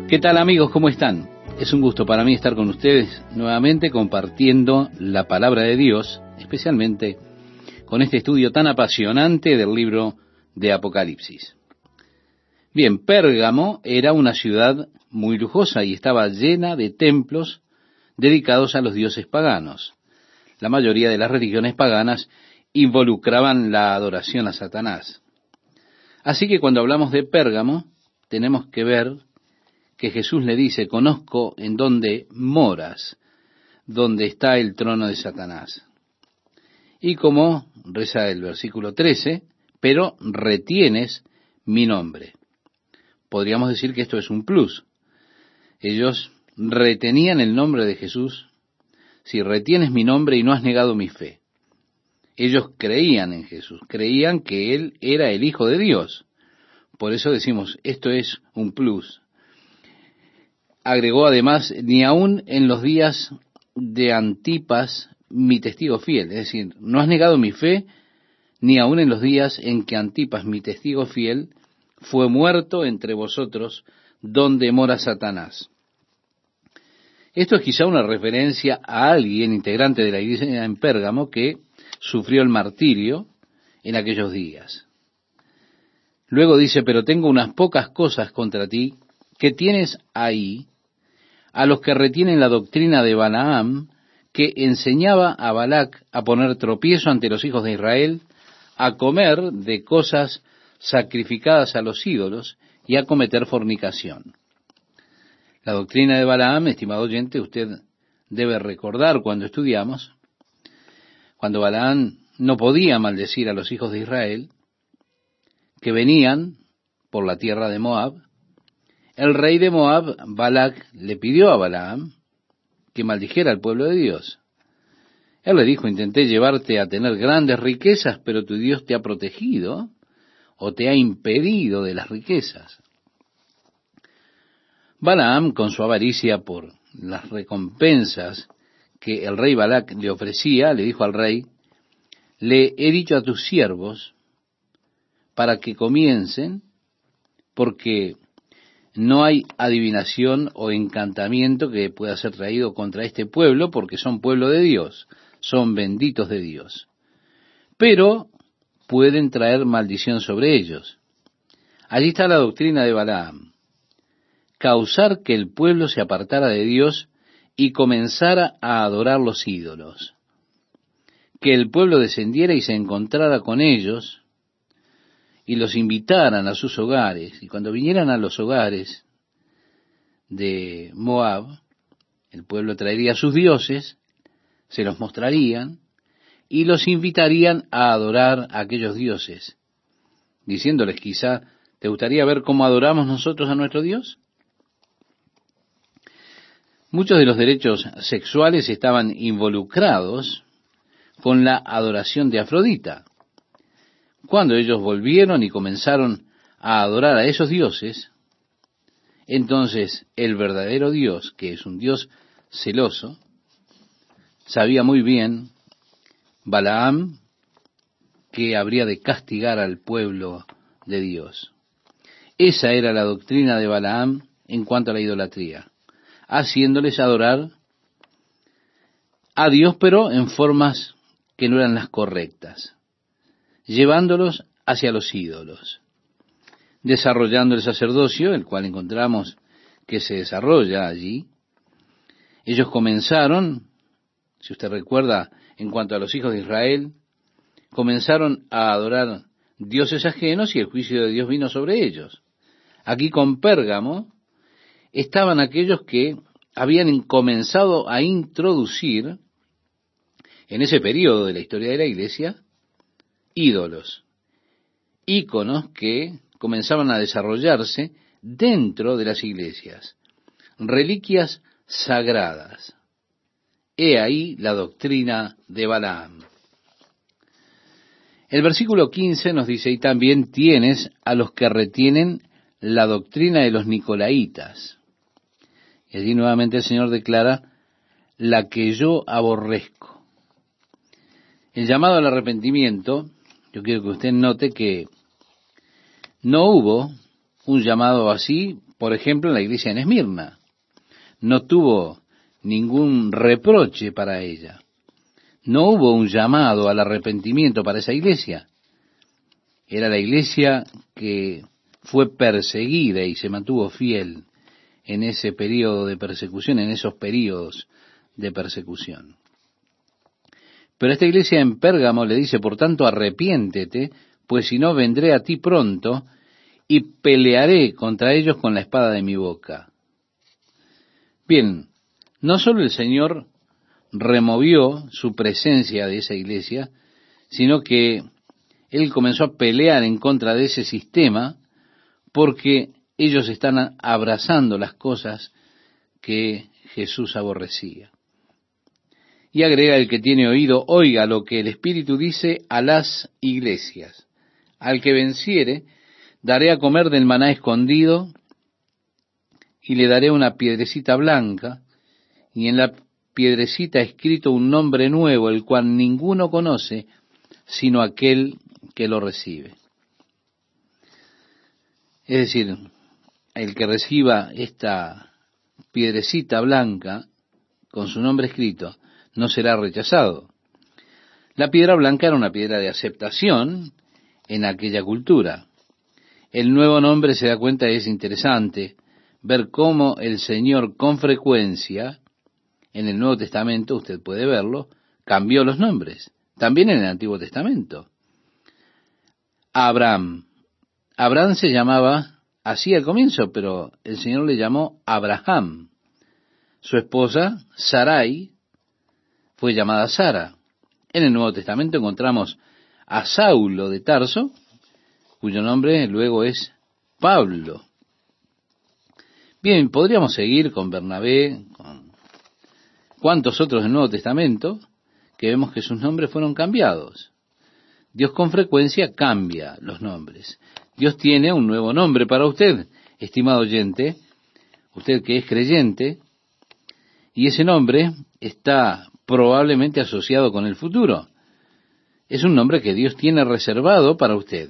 ¿Qué tal, amigos? ¿Cómo están? Es un gusto para mí estar con ustedes nuevamente compartiendo la palabra de Dios, especialmente con este estudio tan apasionante del libro de Apocalipsis. Bien, Pérgamo era una ciudad muy lujosa y estaba llena de templos dedicados a los dioses paganos. La mayoría de las religiones paganas involucraban la adoración a Satanás. Así que cuando hablamos de Pérgamo, tenemos que ver que Jesús le dice: conozco en dónde moras, donde está el trono de Satanás. Y como reza el versículo 13, pero retienes mi nombre. Podríamos decir que esto es un plus. Ellos retenían el nombre de Jesús. Si retienes mi nombre y no has negado mi fe. Ellos creían en Jesús, creían que Él era el Hijo de Dios. Por eso decimos, esto es un plus. Agregó además, ni aun en los días de Antipas, mi testigo fiel. Es decir, no has negado mi fe, ni aun en los días en que Antipas, mi testigo fiel, fue muerto entre vosotros, donde mora Satanás. Esto es quizá una referencia a alguien integrante de la iglesia en Pérgamo que sufrió el martirio en aquellos días. Luego dice, pero tengo unas pocas cosas contra ti, que tienes ahí a los que retienen la doctrina de Balaam, que enseñaba a Balac a poner tropiezo ante los hijos de Israel, a comer de cosas sacrificadas a los ídolos y a cometer fornicación. La doctrina de Balaam, estimado oyente, usted debe recordar cuando estudiamos, cuando Balaam no podía maldecir a los hijos de Israel, que venían por la tierra de Moab. El rey de Moab, Balac, le pidió a Balaam que maldijera al pueblo de Dios. Él le dijo, intenté llevarte a tener grandes riquezas, pero tu Dios te ha protegido o te ha impedido de las riquezas. Balaam, con su avaricia por las recompensas que el rey Balac le ofrecía, le dijo al rey, le he dicho a tus siervos para que comiencen, porque no hay adivinación o encantamiento que pueda ser traído contra este pueblo, porque son pueblo de Dios, son benditos de Dios. Pero pueden traer maldición sobre ellos. Allí está la doctrina de Balaam. Causar que el pueblo se apartara de Dios y comenzara a adorar los ídolos. Que el pueblo descendiera y se encontrara con ellos y los invitaran a sus hogares. Y cuando vinieran a los hogares de Moab, el pueblo traería a sus dioses, se los mostrarían y los invitarían a adorar a aquellos dioses, diciéndoles quizá, ¿te gustaría ver cómo adoramos nosotros a nuestro Dios? Muchos de los derechos sexuales estaban involucrados con la adoración de Afrodita. Cuando ellos volvieron y comenzaron a adorar a esos dioses, entonces el verdadero Dios, que es un Dios celoso, sabía muy bien, Balaam, que habría de castigar al pueblo de Dios. Esa era la doctrina de Balaam en cuanto a la idolatría, haciéndoles adorar a Dios, pero en formas que no eran las correctas, llevándolos hacia los ídolos, desarrollando el sacerdocio, el cual encontramos que se desarrolla allí. Ellos comenzaron, si usted recuerda, en cuanto a los hijos de Israel, comenzaron a adorar dioses ajenos y el juicio de Dios vino sobre ellos. Aquí con Pérgamo estaban aquellos que habían comenzado a introducir en ese periodo de la historia de la iglesia ídolos, íconos que comenzaban a desarrollarse dentro de las iglesias, reliquias sagradas. He ahí la doctrina de Balaam. El versículo 15 nos dice, y también tienes a los que retienen la doctrina de los nicolaitas. Y allí nuevamente el Señor declara, la que yo aborrezco. El llamado al arrepentimiento, yo quiero que usted note que no hubo un llamado así, por ejemplo, en la iglesia en Esmirna. No tuvo ningún reproche para ella. No hubo un llamado al arrepentimiento para esa iglesia. Era la iglesia que fue perseguida y se mantuvo fiel en ese período de persecución, en esos períodos de persecución. Pero esta iglesia en Pérgamo le dice, por tanto, arrepiéntete, pues si no vendré a ti pronto y pelearé contra ellos con la espada de mi boca. Bien, no solo el Señor removió su presencia de esa iglesia, sino que Él comenzó a pelear en contra de ese sistema porque ellos están abrazando las cosas que Jesús aborrecía. Y agrega, el que tiene oído, oiga lo que el Espíritu dice a las iglesias. Al que venciere, daré a comer del maná escondido, y le daré una piedrecita blanca, y en la piedrecita escrito un nombre nuevo, el cual ninguno conoce, sino aquel que lo recibe. Es decir, el que reciba esta piedrecita blanca, con su nombre escrito, no será rechazado. La piedra blanca era una piedra de aceptación en aquella cultura. El nuevo nombre, se da cuenta, es interesante ver cómo el Señor con frecuencia, en el Nuevo Testamento, usted puede verlo, cambió los nombres. También en el Antiguo Testamento. Abraham se llamaba así al comienzo, pero el Señor le llamó Abraham. Su esposa, Sarai, fue llamada Sara. En el Nuevo Testamento encontramos a Saulo de Tarso, cuyo nombre luego es Pablo. Bien, podríamos seguir con Bernabé, con cuantos otros del Nuevo Testamento, que vemos que sus nombres fueron cambiados. Dios con frecuencia cambia los nombres. Dios tiene un nuevo nombre para usted, estimado oyente, usted que es creyente, y ese nombre está probablemente asociado con el futuro. Es un nombre que Dios tiene reservado para usted.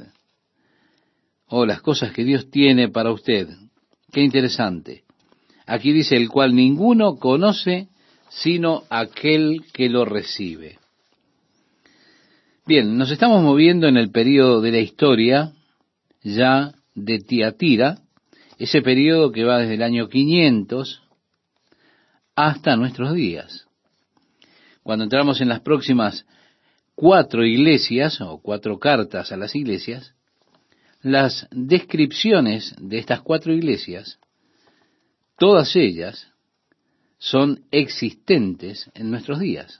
Oh, las cosas que Dios tiene para usted. Qué interesante. Aquí dice, el cual ninguno conoce sino aquel que lo recibe. Bien, nos estamos moviendo en el período de la historia ya de Tiatira, ese período que va desde el año 500 hasta nuestros días. Cuando entramos en las próximas 4 iglesias o 4 cartas a las iglesias, las descripciones de estas 4 iglesias, todas ellas son existentes en nuestros días.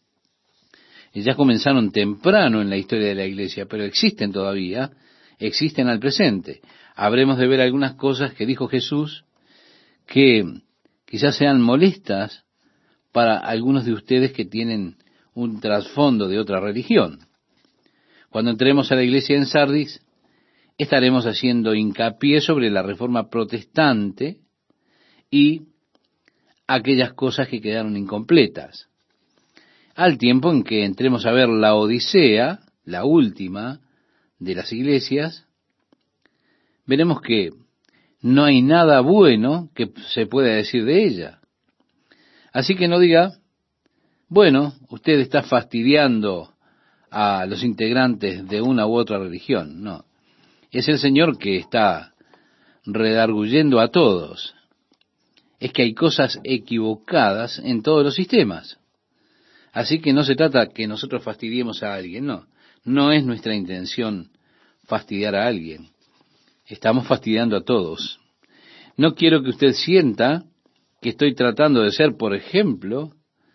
Ellas comenzaron temprano en la historia de la iglesia, pero existen todavía, existen al presente. Habremos de ver algunas cosas que dijo Jesús que quizás sean molestas para algunos de ustedes que tienen un trasfondo de otra religión. Cuando entremos a la iglesia en Sardis, estaremos haciendo hincapié sobre la reforma protestante y aquellas cosas que quedaron incompletas. Al tiempo en que entremos a ver la Odisea, la última de las iglesias, veremos que no hay nada bueno que se pueda decir de ella. Así que no diga, bueno, usted está fastidiando a los integrantes de una u otra religión. No, es el Señor que está redarguyendo a todos. Es que hay cosas equivocadas en todos los sistemas. Así que no se trata que nosotros fastidiemos a alguien, no. No es nuestra intención fastidiar a alguien. Estamos fastidiando a todos. No quiero que usted sienta que estoy tratando de ser, por ejemplo,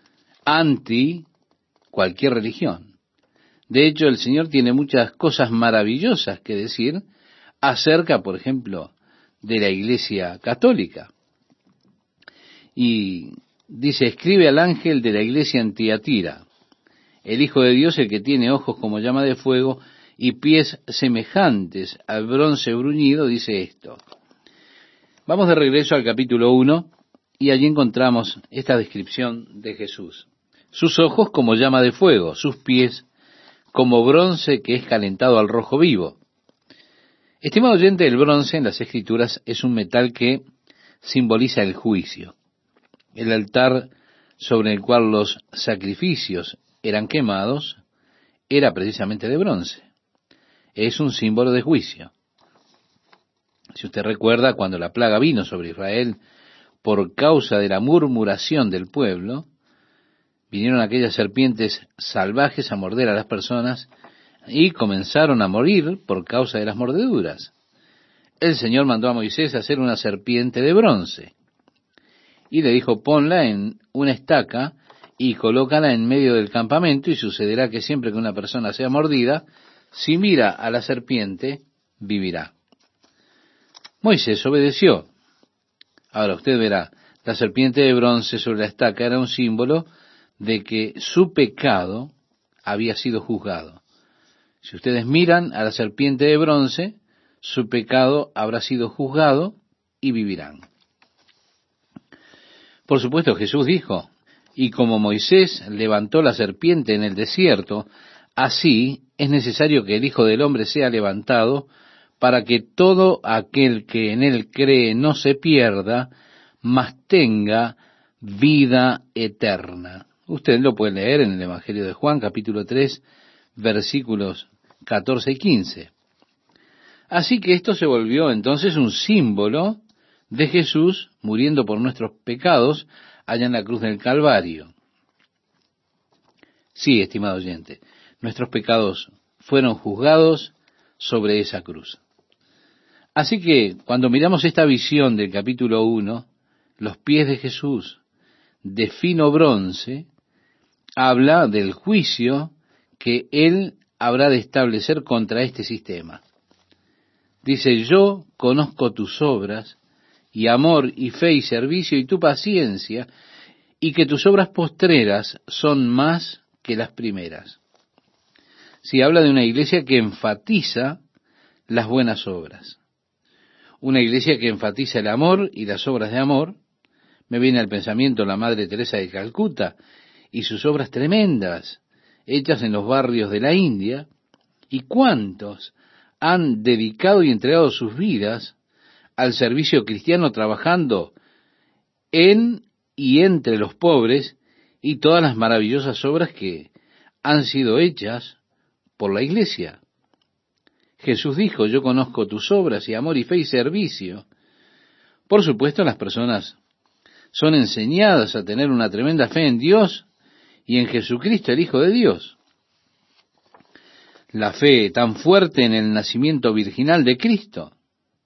anti cualquier religión. De hecho, el Señor tiene muchas cosas maravillosas que decir acerca, por ejemplo, de la Iglesia Católica. Y dice, escribe al ángel de la iglesia en Tiatira, el Hijo de Dios, el que tiene ojos como llama de fuego y pies semejantes al bronce bruñido, dice esto. Vamos de regreso al capítulo 1 y allí encontramos esta descripción de Jesús. Sus ojos como llama de fuego, sus pies como bronce que es calentado al rojo vivo. Estimado oyente, el bronce en las Escrituras es un metal que simboliza el juicio. El altar sobre el cual los sacrificios eran quemados era precisamente de bronce. Es un símbolo de juicio. Si usted recuerda, cuando la plaga vino sobre Israel por causa de la murmuración del pueblo, vinieron aquellas serpientes salvajes a morder a las personas y comenzaron a morir por causa de las mordeduras. El Señor mandó a Moisés a hacer una serpiente de bronce y le dijo: ponla en una estaca y colócala en medio del campamento, y sucederá que siempre que una persona sea mordida, si mira a la serpiente, vivirá. Moisés obedeció. Ahora usted verá, la serpiente de bronce sobre la estaca era un símbolo de que su pecado había sido juzgado. Si ustedes miran a la serpiente de bronce, su pecado habrá sido juzgado y vivirán. Por supuesto, Jesús dijo: y como Moisés levantó la serpiente en el desierto, así es necesario que el Hijo del Hombre sea levantado, para que todo aquel que en él cree no se pierda, mas tenga vida eterna. Usted lo puede leer en el Evangelio de Juan, capítulo 3, versículos 14 y 15. Así que esto se volvió entonces un símbolo de Jesús muriendo por nuestros pecados allá en la cruz del Calvario. Sí, estimado oyente, nuestros pecados fueron juzgados sobre esa cruz. Así que cuando miramos esta visión del capítulo 1, los pies de Jesús de fino bronce, habla del juicio que Él habrá de establecer contra este sistema. Dice: yo conozco tus obras, y amor, y fe, y servicio, y tu paciencia, y que tus obras postreras son más que las primeras. Si habla de una iglesia que enfatiza las buenas obras, una iglesia que enfatiza el amor y las obras de amor, me viene al pensamiento la Madre Teresa de Calcuta y sus obras tremendas, hechas en los barrios de la India, y cuántos han dedicado y entregado sus vidas al servicio cristiano, trabajando en y entre los pobres, y todas las maravillosas obras que han sido hechas por la iglesia. Jesús dijo: yo conozco tus obras, y amor, y fe, y servicio. Por supuesto, las personas son enseñadas a tener una tremenda fe en Dios y en Jesucristo, el Hijo de Dios. La fe tan fuerte en el nacimiento virginal de Cristo.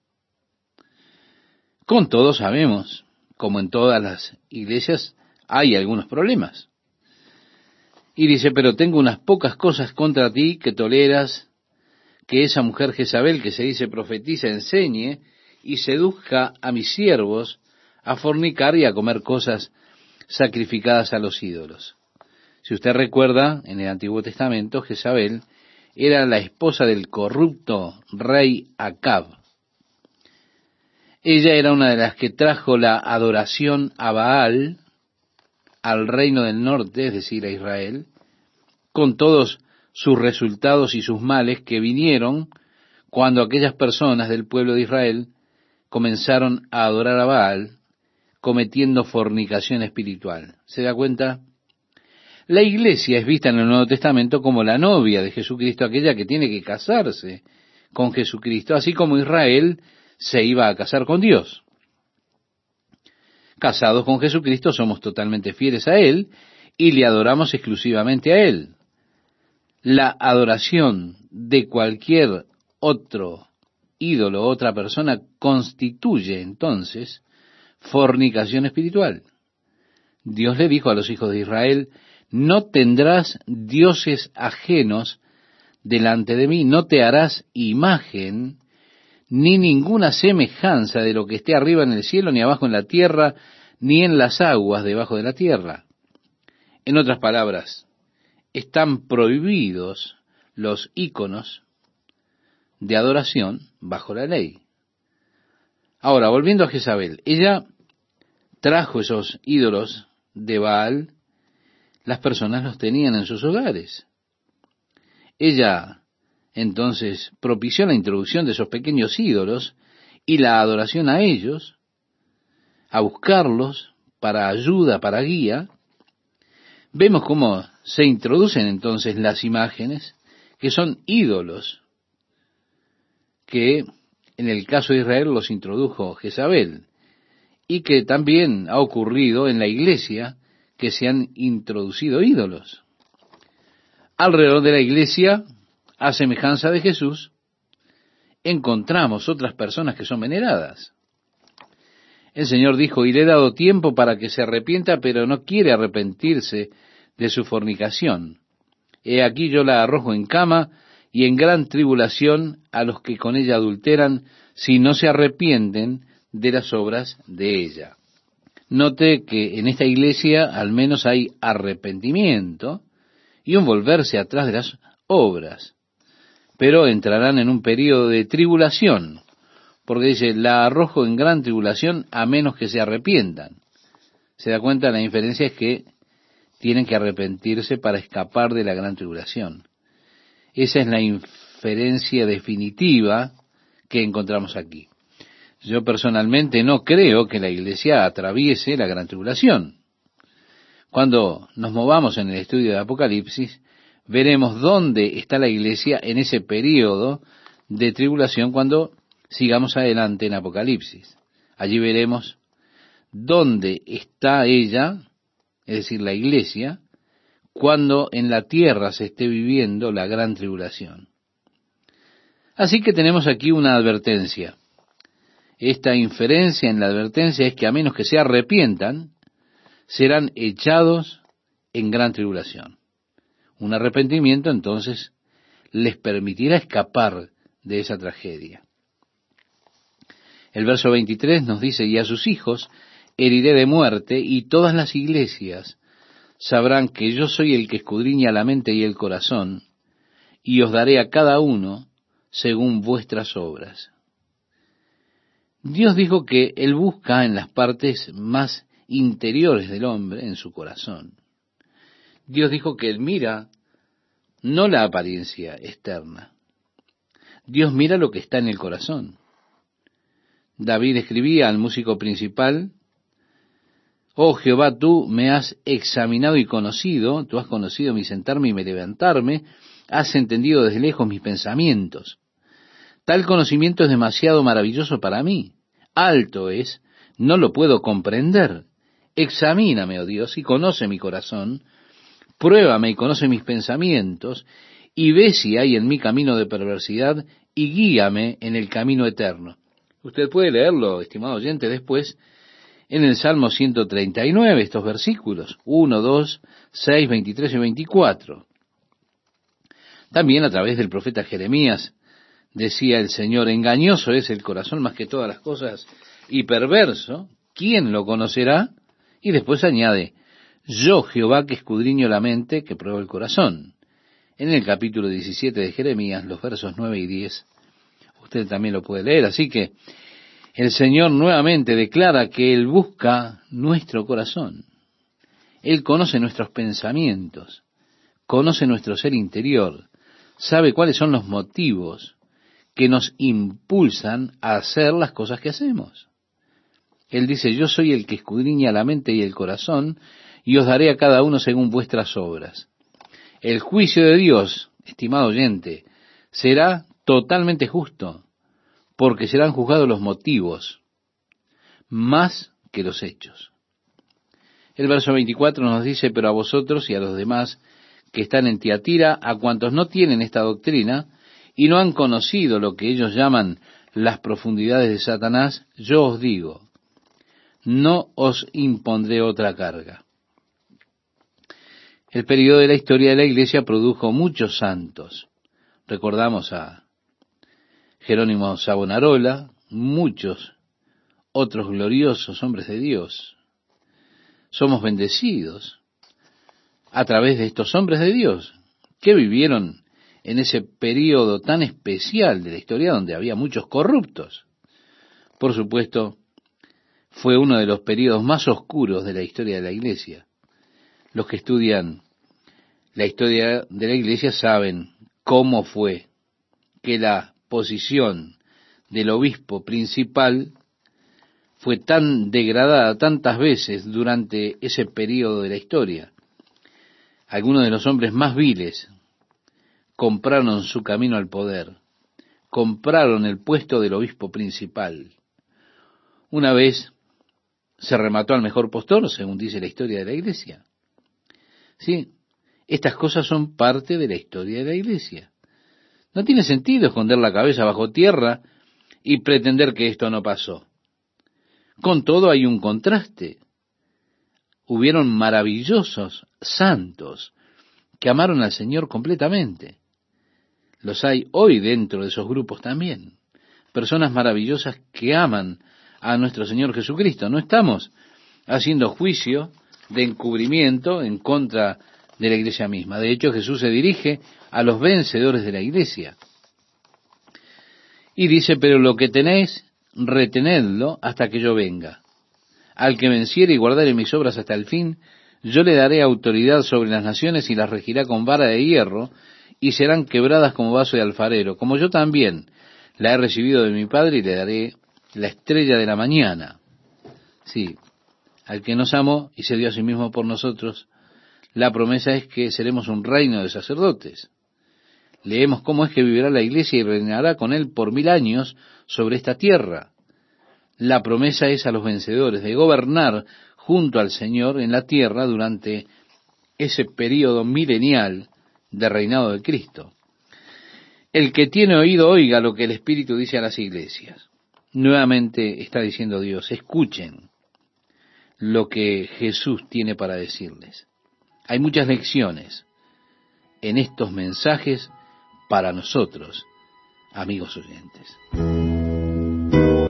Con todo sabemos, como en todas las iglesias, hay algunos problemas. Y dice: pero tengo unas pocas cosas contra ti, que toleras que esa mujer Jezabel, que se dice profetiza, enseñe y seduzca a mis siervos a fornicar y a comer cosas sacrificadas a los ídolos. Si usted recuerda, en el Antiguo Testamento, Jezabel era la esposa del corrupto rey Acab. Ella era una de las que trajo la adoración a Baal al reino del norte, es decir, a Israel, con todos sus resultados y sus males que vinieron cuando aquellas personas del pueblo de Israel comenzaron a adorar a Baal, cometiendo fornicación espiritual. ¿Se da cuenta? La iglesia es vista en el Nuevo Testamento como la novia de Jesucristo, aquella que tiene que casarse con Jesucristo, así como Israel se iba a casar con Dios. Casados con Jesucristo somos totalmente fieles a Él y le adoramos exclusivamente a Él. La adoración de cualquier otro ídolo, otra persona, constituye entonces fornicación espiritual. Dios le dijo a los hijos de Israel: no tendrás dioses ajenos delante de mí, no te harás imagen ni ninguna semejanza de lo que esté arriba en el cielo, ni abajo en la tierra, ni en las aguas debajo de la tierra. En otras palabras, están prohibidos los íconos de adoración bajo la ley. Ahora, volviendo a Jezabel, ella trajo esos ídolos de Baal, las personas los tenían en sus hogares. Ella entonces propició la introducción de esos pequeños ídolos y la adoración a ellos, a buscarlos para ayuda, para guía, vemos cómo se introducen entonces las imágenes que son ídolos, que en el caso de Israel los introdujo Jezabel, y que también ha ocurrido en la iglesia que se han introducido ídolos. Alrededor de la iglesia, a semejanza de Jesús, encontramos otras personas que son veneradas. El Señor dijo, y le he dado tiempo para que se arrepienta, pero no quiere arrepentirse de su fornicación. He aquí yo la arrojo en cama y en gran tribulación a los que con ella adulteran, si no se arrepienten de las obras de ella. Note que en esta iglesia al menos hay arrepentimiento y un volverse atrás de las obras, pero entrarán en un período de tribulación, porque dice, la arrojo en gran tribulación a menos que se arrepientan. Se da cuenta, la diferencia es que tienen que arrepentirse para escapar de la gran tribulación. Esa es la inferencia definitiva que encontramos aquí. Yo personalmente no creo que la iglesia atraviese la gran tribulación. Cuando nos movamos en el estudio de Apocalipsis, veremos dónde está la iglesia en ese período de tribulación cuando sigamos adelante en Apocalipsis. Allí veremos dónde está ella, es decir, la iglesia, cuando en la tierra se esté viviendo la gran tribulación. Así que tenemos aquí una advertencia. Esta inferencia en la advertencia es que a menos que se arrepientan, serán echados en gran tribulación. Un arrepentimiento entonces les permitirá escapar de esa tragedia. El verso 23 nos dice, y a sus hijos heriré de muerte, y todas las iglesias sabrán que yo soy el que escudriña la mente y el corazón, y os daré a cada uno según vuestras obras. Dios dijo que Él busca en las partes más interiores del hombre, en su corazón. Dios dijo que Él mira no la apariencia externa. Dios mira lo que está en el corazón. David escribía al músico principal, oh Jehová, tú me has examinado y conocido, tú has conocido mi sentarme y mi levantarme, has entendido desde lejos mis pensamientos. Tal conocimiento es demasiado maravilloso para mí. Alto es, no lo puedo comprender. Examíname, oh Dios, y conoce mi corazón. Pruébame y conoce mis pensamientos, y ve si hay en mí camino de perversidad, y guíame en el camino eterno. Usted puede leerlo, estimado oyente, después en el Salmo 139, estos versículos, 1, 2, 6, 23 y 24. También a través del profeta Jeremías, decía el Señor, engañoso es el corazón más que todas las cosas y perverso, ¿quién lo conocerá? Y después añade, yo Jehová que escudriño la mente, que pruebo el corazón. En el capítulo 17 de Jeremías, los versos 9 y 10, usted también lo puede leer. Así que el Señor nuevamente declara que Él busca nuestro corazón. Él conoce nuestros pensamientos, conoce nuestro ser interior, sabe cuáles son los motivos que nos impulsan a hacer las cosas que hacemos. Él dice, yo soy el que escudriña la mente y el corazón, y os daré a cada uno según vuestras obras. El juicio de Dios, estimado oyente, será totalmente justo, porque serán juzgados los motivos, más que los hechos. El verso 24 nos dice, pero a vosotros y a los demás que están en Tiatira, a cuantos no tienen esta doctrina, y no han conocido lo que ellos llaman las profundidades de Satanás, yo os digo, no os impondré otra carga. El período de la historia de la iglesia produjo muchos santos. Recordamos a Jerónimo Savonarola, muchos otros gloriosos hombres de Dios. Somos bendecidos a través de estos hombres de Dios que vivieron en ese período tan especial de la historia donde había muchos corruptos. Por supuesto, fue uno de los períodos más oscuros de la historia de la iglesia. Los que estudian la historia de la iglesia saben cómo fue que la posición del obispo principal fue tan degradada tantas veces durante ese período de la historia. Algunos de los hombres más viles compraron su camino al poder, compraron el puesto del obispo principal. Una vez se remató al mejor postor, según dice la historia de la iglesia. Sí, estas cosas son parte de la historia de la iglesia. No tiene sentido esconder la cabeza bajo tierra y pretender que esto no pasó. Con todo hay un contraste. Hubieron maravillosos santos que amaron al Señor completamente. Los hay hoy dentro de esos grupos también. Personas maravillosas que aman a nuestro Señor Jesucristo. No estamos haciendo juicio de encubrimiento en contra de la iglesia misma. De hecho, Jesús se dirige a los vencedores de la iglesia. Y dice, pero lo que tenéis, retenedlo hasta que yo venga. Al que venciere y guardare mis obras hasta el fin, yo le daré autoridad sobre las naciones y las regirá con vara de hierro, y serán quebradas como vaso de alfarero, como yo también la he recibido de mi Padre y le daré la estrella de la mañana. Sí, al que nos amó y se dio a sí mismo por nosotros, la promesa es que seremos un reino de sacerdotes. Leemos cómo es que vivirá la iglesia y reinará con él por 1000 años sobre esta tierra. La promesa es a los vencedores de gobernar junto al Señor en la tierra durante ese período milenial de reinado de Cristo. El que tiene oído, oiga lo que el Espíritu dice a las iglesias. Nuevamente está diciendo Dios, escuchen lo que Jesús tiene para decirles. Hay muchas lecciones en estos mensajes para nosotros, amigos oyentes.